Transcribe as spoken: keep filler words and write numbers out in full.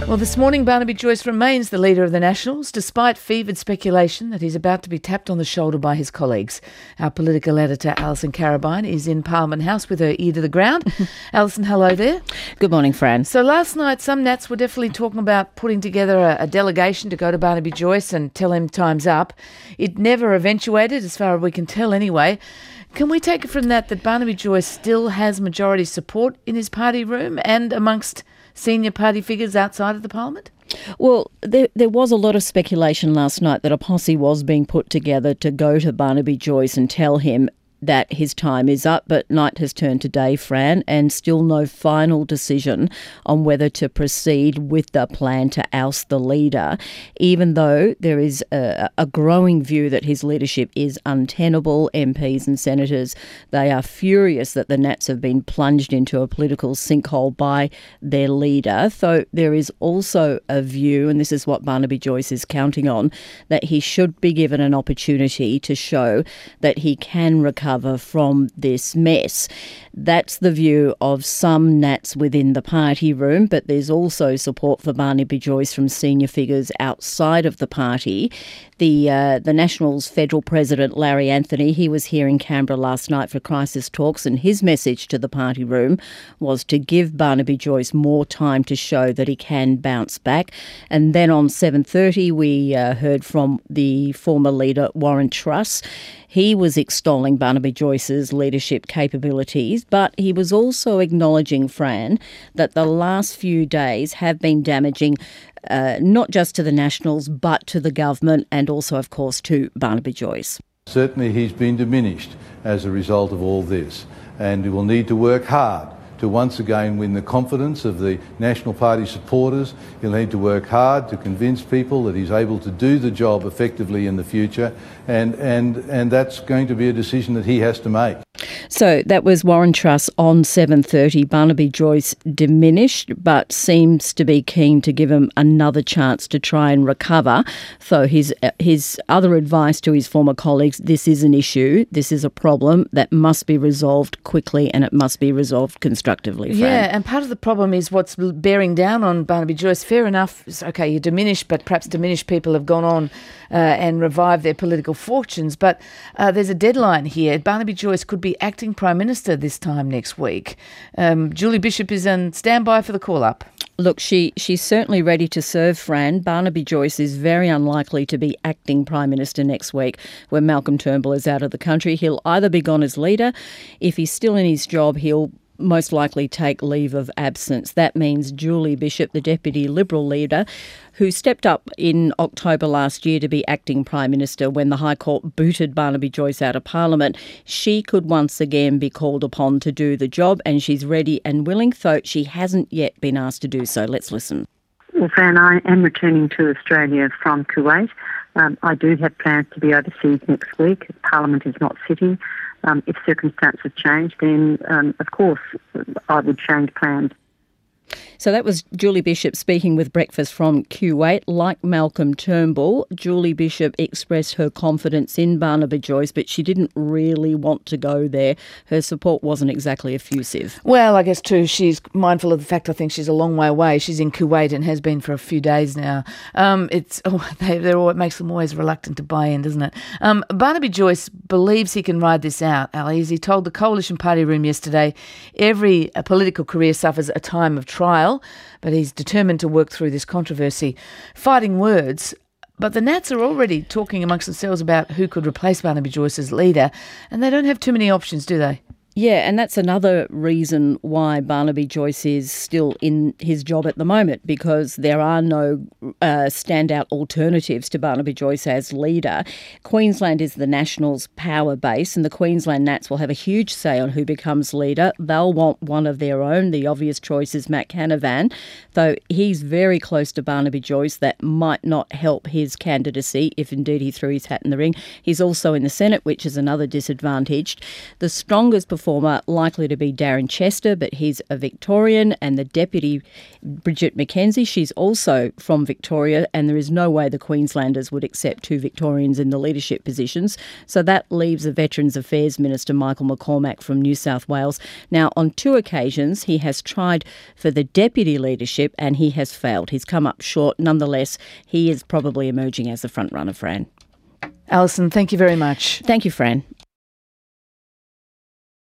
Well, this morning, Barnaby Joyce remains the leader of the Nationals, despite fevered speculation that he's about to be tapped on the shoulder by his colleagues. Our political editor, Alison Carabine, is in Parliament House with her ear to the ground. Alison, hello there. Good morning, Fran. So last night, some Nats were definitely talking about putting together a, a delegation to go to Barnaby Joyce and tell him time's up. It never eventuated, as far as we can tell anyway. Can we take it from that that Barnaby Joyce still has majority support in his party room and amongst senior party figures outside of the Parliament? Well, there, there was a lot of speculation last night that a posse was being put together to go to Barnaby Joyce and tell him that his time is up, but night has turned to day, Fran, and still no final decision on whether to proceed with the plan to oust the leader, even though there is a, a growing view that his leadership is untenable. M Ps and senators, they are furious that the Nats have been plunged into a political sinkhole by their leader. So there is also a view, and this is what Barnaby Joyce is counting on, that he should be given an opportunity to show that he can recover from this mess. That's the view of some Nats within the party room, but there's also support for Barnaby Joyce from senior figures outside of the party. The uh, the Nationals federal president, Larry Anthony, he was here in Canberra last night for crisis talks, and his message to the party room was to give Barnaby Joyce more time to show that he can bounce back. And then on seven thirty, we uh, heard from the former leader, Warren Truss. He was extolling Barnaby Joyce's leadership capabilities, but he was also acknowledging, Fran, that the last few days have been damaging uh, not just to the Nationals, but to the government and also, of course, to Barnaby Joyce. Certainly he's been diminished as a result of all this, and he will need to work hard to once again win the confidence of the National Party supporters. He'll need to work hard to convince people that he's able to do the job effectively in the future, and, and, and that's going to be a decision that he has to make. So that was Warren Truss on seven thirty. Barnaby Joyce diminished, but seems to be keen to give him another chance to try and recover. So his his other advice to his former colleagues, this is an issue, this is a problem that must be resolved quickly, and it must be resolved constructively, Fran. Yeah, and part of the problem is what's bearing down on Barnaby Joyce. Fair enough, okay, you're diminished, but perhaps diminished people have gone on uh, and revived their political fortunes. But uh, there's a deadline here. Barnaby Joyce could be acting Prime Minister this time next week. Um, Julie Bishop is on standby for the call-up. Look, she she's certainly ready to serve, Fran. Barnaby Joyce is very unlikely to be acting Prime Minister next week when Malcolm Turnbull is out of the country. He'll either be gone as leader. If he's still in his job, he'll most likely take leave of absence. That means Julie Bishop, the Deputy Liberal leader, who stepped up in October last year to be acting Prime Minister when the High Court booted Barnaby Joyce out of Parliament, she could once again be called upon to do the job, and she's ready and willing, though she hasn't yet been asked to do so. Let's listen. Well, Fran, I am returning to Australia from Kuwait. Um, I do have plans to be overseas next week. Parliament is not sitting. Um, if circumstances change, then, um, of course, I would change plans. So that was Julie Bishop speaking with Breakfast from Kuwait. Like Malcolm Turnbull, Julie Bishop expressed her confidence in Barnaby Joyce, but she didn't really want to go there. Her support wasn't exactly effusive. Well, I guess too, she's mindful of the fact I think she's a long way away. She's in Kuwait and has been for a few days now. Um, it's oh, they, they're all, it makes them always reluctant to buy in, doesn't it? Um, Barnaby Joyce believes he can ride this out, Ali, as he told the Coalition Party room yesterday. Every uh, political career suffers a time of trial, but he's determined to work through this controversy. Fighting words, but the Nats are already talking amongst themselves about who could replace Barnaby Joyce as leader, and they don't have too many options, do they? Yeah, and that's another reason why Barnaby Joyce is still in his job at the moment, because there are no uh, standout alternatives to Barnaby Joyce as leader. Queensland is the Nationals' power base, and the Queensland Nats will have a huge say on who becomes leader. They'll want one of their own. The obvious choice is Matt Canavan, though he's very close to Barnaby Joyce. That might not help his candidacy if indeed he threw his hat in the ring. He's also in the Senate, which is another disadvantaged. The strongest performance performer likely to be Darren Chester, but he's a Victorian, and the Deputy, Bridget McKenzie, she's also from Victoria, and there is no way the Queenslanders would accept two Victorians in the leadership positions. So that leaves the Veterans Affairs Minister, Michael McCormack from New South Wales. Now, on two occasions, he has tried for the deputy leadership and he has failed. He's come up short. Nonetheless, he is probably emerging as the front runner, Fran. Alison, thank you very much. Thank you, Fran.